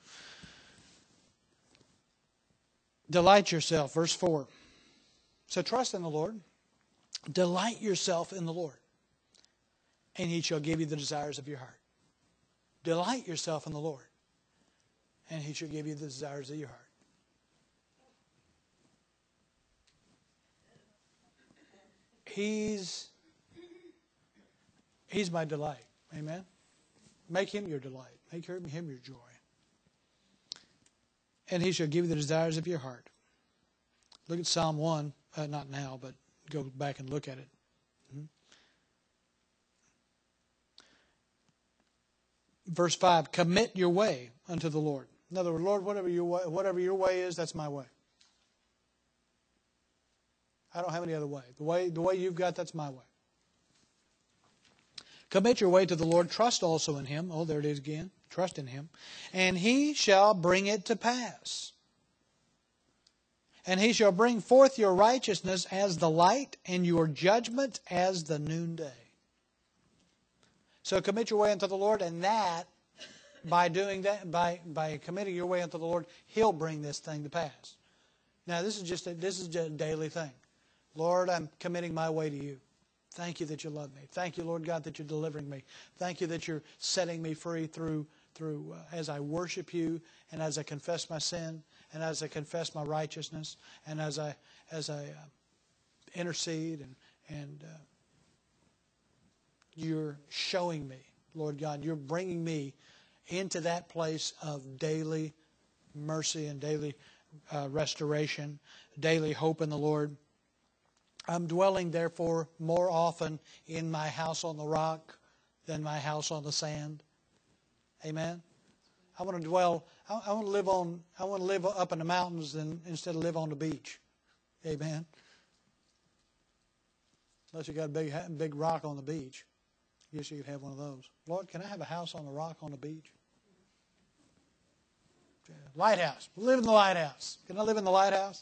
Delight yourself, verse 4. So trust in the Lord. Delight yourself in the Lord, and He shall give you the desires of your heart. Delight yourself in the Lord, and He shall give you the desires of your heart. He's my delight. Amen? Make Him your delight. Make Him your joy. And He shall give you the desires of your heart. Look at Psalm 1. Not now, but go back and look at it. Verse 5, commit your way unto the Lord. In other words, Lord, whatever your way is, that's my way. I don't have any other way. The way you've got, that's my way. Commit your way to the Lord. Trust also in Him. Oh, there it is again. Trust in Him. And He shall bring it to pass. And He shall bring forth your righteousness as the light, and your judgment as the noonday. So commit your way unto the Lord, and that, by doing that, by committing your way unto the Lord, He'll bring this thing to pass. Now, this is just a daily thing. Lord, I'm committing my way to You. Thank You that You love me. Thank You, Lord God, that You're delivering me. Thank You that You're setting me free through as I worship You, and as I confess my sin, and as I confess my righteousness, and as I intercede, and You're showing me, Lord God, You're bringing me into that place of daily mercy and daily restoration, daily hope in the Lord. I'm dwelling, therefore, more often in my house on the rock than my house on the sand. Amen? I want to dwell. I want to live on. I want to live up in the mountains instead of live on the beach. Amen. Unless you got a big rock on the beach, I guess you could have one of those. Lord, can I have a house on the rock on the beach? Lighthouse. Live in the lighthouse. Can I live in the lighthouse?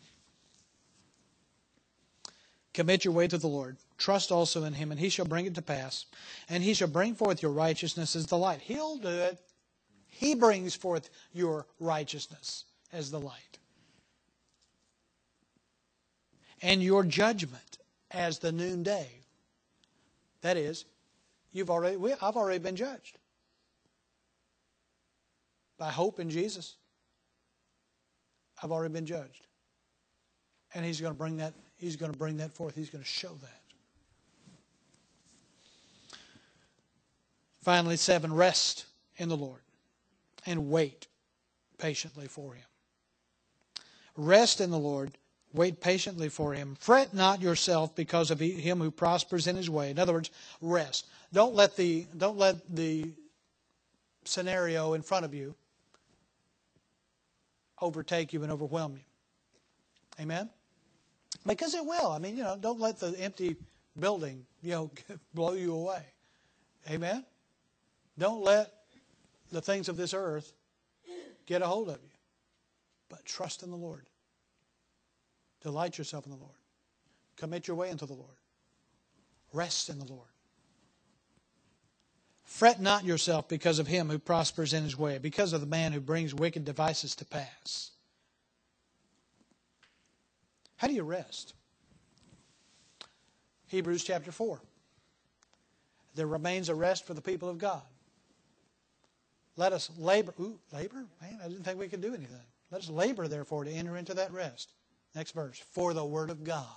Commit your way to the Lord. Trust also in Him, and He shall bring it to pass. And He shall bring forth your righteousness as the light. He'll do it. He brings forth your righteousness as the light. And your judgment as the noonday. That is, I've already been judged. By hope in Jesus, I've already been judged. And He's going to bring that. He's going to bring that forth. He's going to show that. Finally, 7, rest in the Lord and wait patiently for Him. Rest in the Lord, wait patiently for Him. Fret not yourself because of him who prospers in his way. In other words, rest. Don't let the scenario in front of you overtake you and overwhelm you. Amen? Because it will. I mean, don't let the empty building, blow you away. Amen? Don't let the things of this earth get a hold of you. But trust in the Lord. Delight yourself in the Lord. Commit your way into the Lord. Rest in the Lord. Fret not yourself because of him who prospers in his way, because of the man who brings wicked devices to pass. How do you rest? Hebrews chapter 4. There remains a rest for the people of God. Let us labor. Labor? Man, I didn't think we could do anything. Let us labor, therefore, to enter into that rest. Next verse. For the word of God.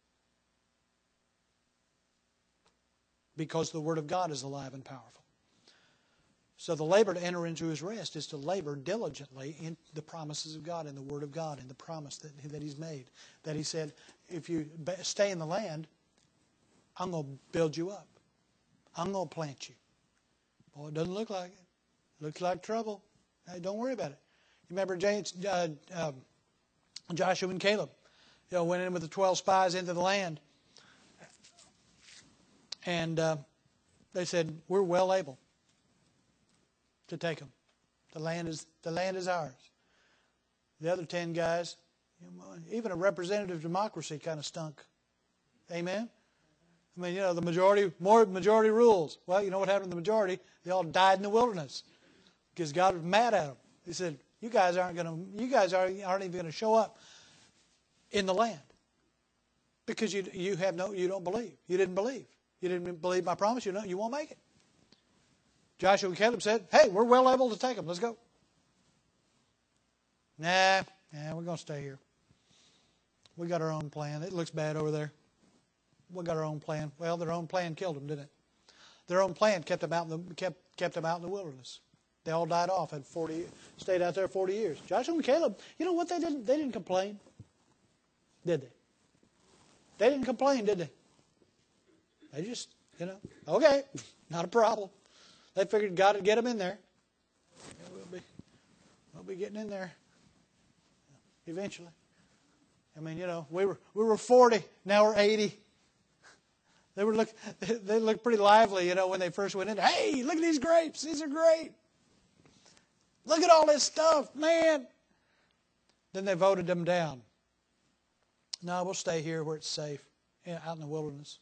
Because the word of God is alive and powerful. So the labor to enter into His rest is to labor diligently in the promises of God, in the word of God, in the promise that He's made. That He said, if you stay in the land, I'm going to build you up. I'm going to plant you. Boy, it doesn't look like it. Looks like trouble. Hey, don't worry about it. You remember Joshua and Caleb, went in with the 12 spies into the land, and they said, "We're well able to take them. The land is ours." The other 10 guys, even a representative democracy kind of stunk. Amen. I mean, the majority rules. Well, you know what happened to the majority? They all died in the wilderness because God was mad at them. He said, "You guys aren't even going to show up in the land because you don't believe. You didn't believe. You didn't believe my promise. You won't make it." Joshua and Caleb said, "Hey, we're well able to take them. Let's go." Nah, we're going to stay here. We got our own plan. It looks bad over there. We got our own plan. Well, their own plan killed them, didn't it? Their own plan kept them out in the wilderness. They all died off. Stayed out there 40 years. Joshua and Caleb, you know what they didn't? They didn't complain, did they? They didn't complain, did they? They just, okay, not a problem. They figured God would get them in there. We'll be getting in there eventually. I mean, we were 40, now we're 80. They looked pretty lively, when they first went in. Hey, look at these grapes. These are great. Look at all this stuff, man. Then they voted them down. No, we'll stay here where it's safe, out in the wilderness.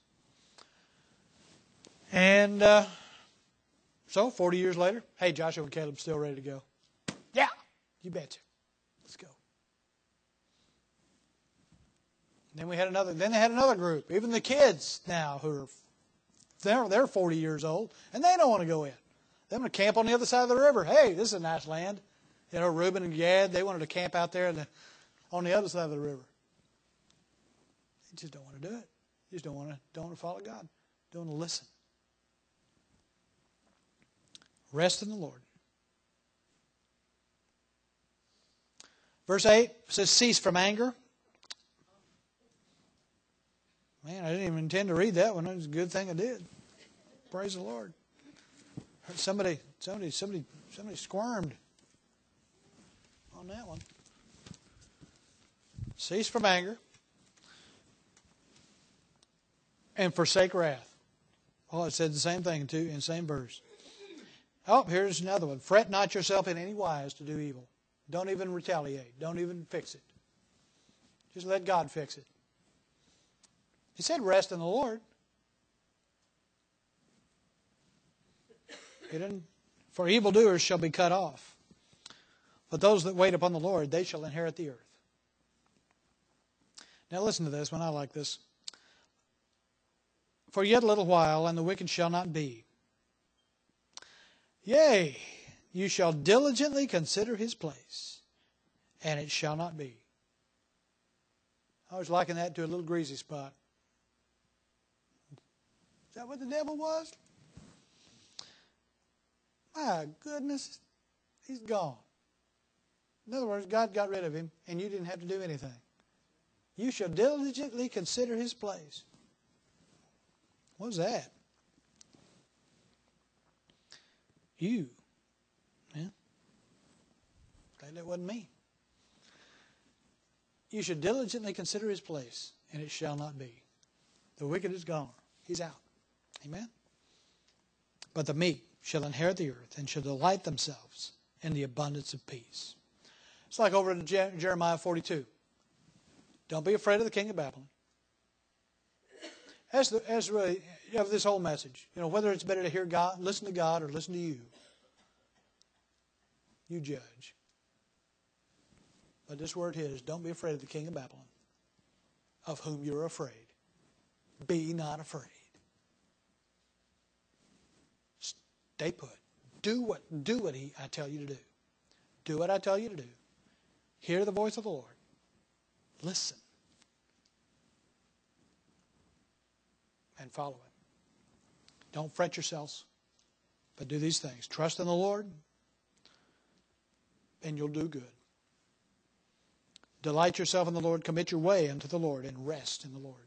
And so 40 years later, hey, Joshua and Caleb still ready to go. Yeah, you betcha. Let's go. Then they had another group, even the kids now they're 40 years old, and they don't want to go in. They're going to camp on the other side of the river. Hey, this is a nice land. Reuben and Gad, they wanted to camp out there on the other side of the river. They just don't want to do it. They just don't want to follow God. Don't want to listen. Rest in the Lord. Verse 8 says, cease from anger. Man, I didn't even intend to read that one. It was a good thing I did. Praise the Lord. Somebody squirmed. on that one. Cease from anger and forsake wrath. Well, it said the same thing too in the same verse. Oh, here's another one. Fret not yourself in any wise to do evil. Don't even retaliate. Don't even fix it. Just let God fix it. He said rest in the Lord. He didn't. For evildoers shall be cut off. But those that wait upon the Lord, they shall inherit the earth. Now listen to this one. I like this. For yet a little while, and the wicked shall not be. Yea, you shall diligently consider his place, and it shall not be. I was liking that to a little greasy spot. Is that what the devil was? My goodness, he's gone. In other words, God got rid of him, and you didn't have to do anything. You shall diligently consider his place. What was that? You. Yeah. That wasn't me. You should diligently consider his place, and it shall not be. The wicked is gone. He's out. Amen? But the meek shall inherit the earth, and shall delight themselves in the abundance of peace. It's like over in Jeremiah 42. Don't be afraid of the king of Babylon. That's really this whole message. Whether it's better to hear God, listen to God, or listen to you. You judge. But this word here is, don't be afraid of the king of Babylon, of whom you're afraid. Be not afraid. Stay put. Do what I tell you to do. Do what I tell you to do. Hear the voice of the Lord. Listen. And follow it. Don't fret yourselves, but do these things. Trust in the Lord, and you'll do good. Delight yourself in the Lord. Commit your way unto the Lord, and rest in the Lord.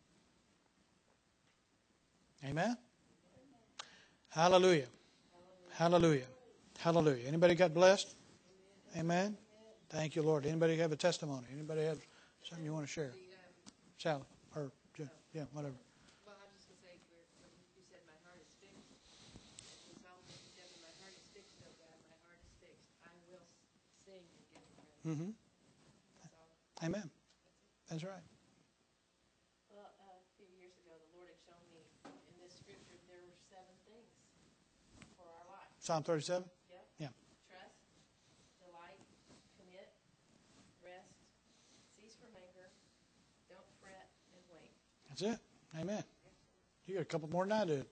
Amen? Hallelujah. Hallelujah. Hallelujah. Anybody got blessed? Amen? Thank you, Lord. Anybody have a testimony? Anybody have something you want to share? Sally, or, yeah, whatever. Well, I was just going to say, when you said my heart is fixed, when Solomon said, my heart is fixed, oh God, my heart is fixed, I will sing and give you praise. Mm-hmm. Amen. That's right. Well, a few years ago, the Lord had shown me in this scripture there were 7 things for our life. Psalm 37? Yep. Yeah. Trust, delight, commit, rest, cease from anger, don't fret, and wait. That's it. Amen. You got a couple more than I did.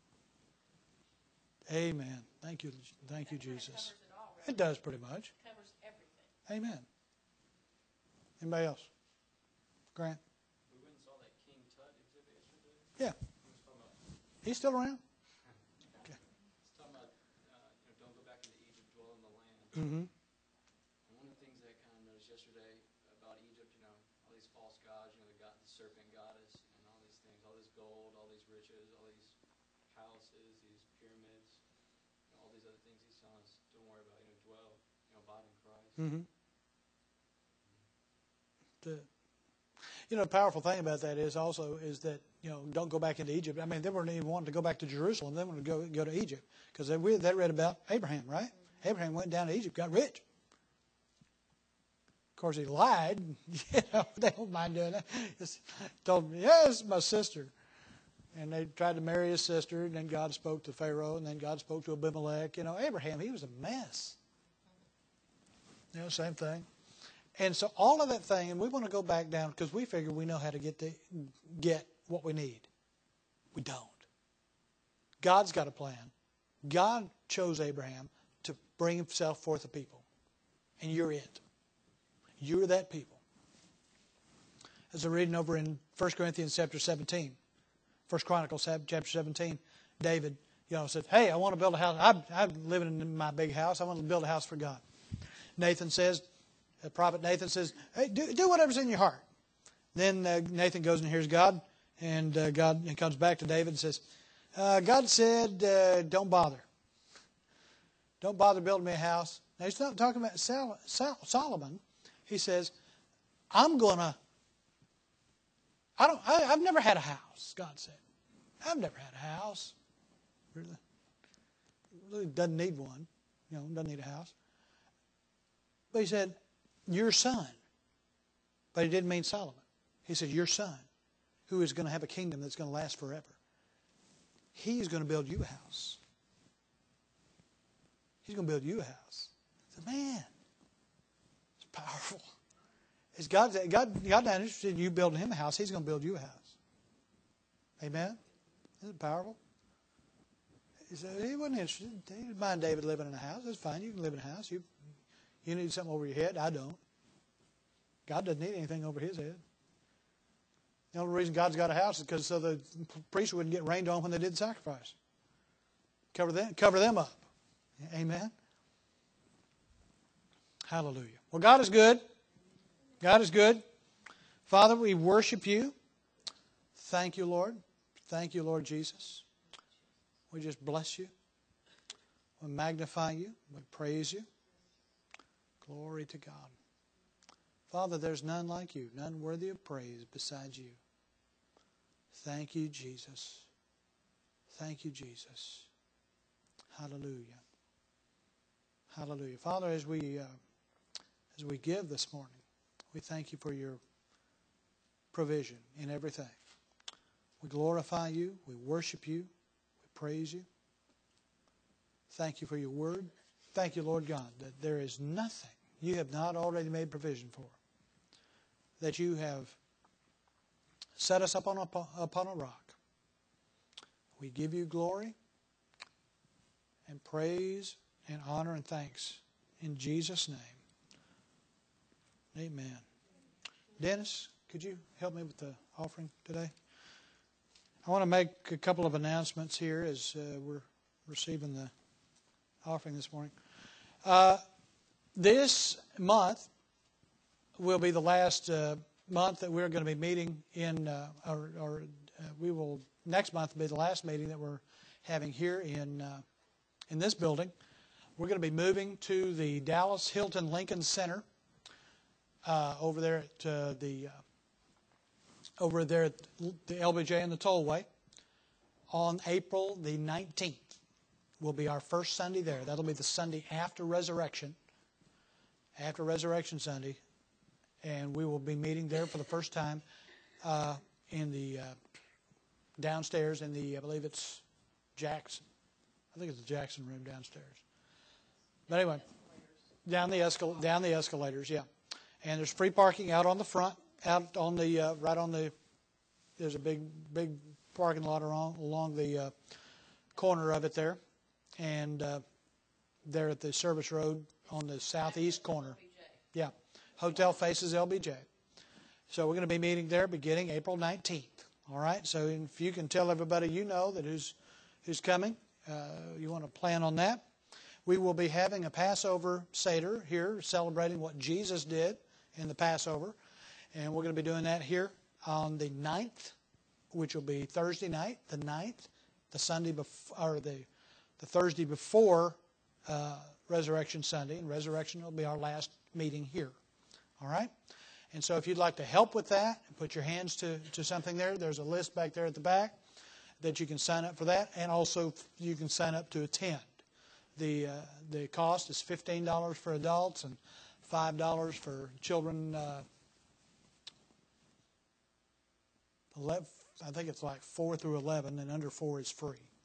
Amen. Thank you. Thank you, Jesus. Covers it all, right? It does pretty much. Covers everything. Amen. Anybody else? Grant? We went and saw that King Tut exhibit yesterday. Yeah. He was talking about, He's still around? Okay. he's talking about don't go back into Egypt, dwell in the land. Mm-hmm. And one of the things that I kind of noticed yesterday about Egypt, all these false gods, the serpent goddess, and all these things, all this gold, all these riches, all these palaces, these pyramids, all these other things he's telling us, don't worry about, dwell, abide in Christ. Mm-hmm. The powerful thing about that is that don't go back into Egypt. I mean, they weren't even wanting to go back to Jerusalem. They wanted to go to Egypt because they read about Abraham, right? Mm-hmm. Abraham went down to Egypt, got rich. Of course, he lied. They don't mind doing that. Just told him, yes, my sister. And they tried to marry his sister, and then God spoke to Pharaoh, and then God spoke to Abimelech. Abraham, he was a mess. Same thing. And so all of that thing, and we want to go back down because we figure we know how to get what we need. We don't. God's got a plan. God chose Abraham to bring himself forth a people. And you're it. You're that people. As I'm reading over in 1 Corinthians chapter 17, 1 Chronicles chapter 17, David, said, hey, I want to build a house. I'm living in my big house. I want to build a house for God. Nathan says, the prophet Nathan says, hey, do whatever's in your heart. Then Nathan goes and hears God, and God comes back to David and says, God said, don't bother. Don't bother building me a house. Now, he's not talking about Solomon. He says, I've never had a house, God said. I've never had a house. Really doesn't need one. Doesn't need a house. But he said, your son. But he didn't mean Solomon. He said, your son, who is going to have a kingdom that's going to last forever. He's going to build you a house. He's going to build you a house. I said, man, it's powerful. Is God not interested in you building him a house? He's going to build you a house. Amen? Isn't it powerful? He said he wasn't interested. He didn't mind David living in a house. That's fine. You can live in a house. You need something over your head. I don't. God doesn't need anything over his head. The only reason God's got a house is because so the priest wouldn't get rained on when they did the sacrifice. Cover them up. Amen? Hallelujah. Well, God is good. God is good. Father, we worship you. Thank you, Lord. Thank you, Lord Jesus. We just bless you. We magnify you. We praise you. Glory to God. Father, there's none like you, none worthy of praise besides you. Thank you, Jesus. Thank you, Jesus. Hallelujah. Hallelujah. Father, as we give this morning, we thank you for your provision in everything. We glorify you. We worship you. We praise you. Thank you for your word. Thank you, Lord God, that there is nothing you have not already made provision for, that you have set us up upon a rock. We give you glory and praise and honor and thanks in Jesus' name. Amen. Dennis, could you help me with the offering today? I want to make a couple of announcements here as we're receiving the offering this morning. This month will be the last month that we're going to be meeting in, next month will be the last meeting that we're having here in this building. We're going to be moving to the Dallas Hilton Lincoln Center over there at the LBJ and the Tollway on April the 19th. Will be our first Sunday there. That'll be the Sunday after Resurrection Sunday, and we will be meeting there for the first time in the downstairs in the, I believe it's Jackson. I think it's the Jackson room downstairs. But anyway, down the escalators, yeah. And there's free parking out on the front, out on the there's a big parking lot along the corner of it there, and there at the service road on the southeast corner. Yeah, hotel faces LBJ. So we're going to be meeting there beginning April 19th. All right. So if you can tell everybody you know that who's coming, you want to plan on that. We will be having a Passover Seder here, celebrating what Jesus did in the Passover, and we're going to be doing that here on the 9th, which will be Thursday night, the 9th, the Sunday before, or the Thursday before Resurrection Sunday, and Resurrection will be our last meeting here. All right? And so if you'd like to help with that, put your hands to something there. There's a list back there at the back that you can sign up for that, and also you can sign up to attend. The cost is $15 for adults and $5 for children. I think it's like 4 through 11, and under 4 is free.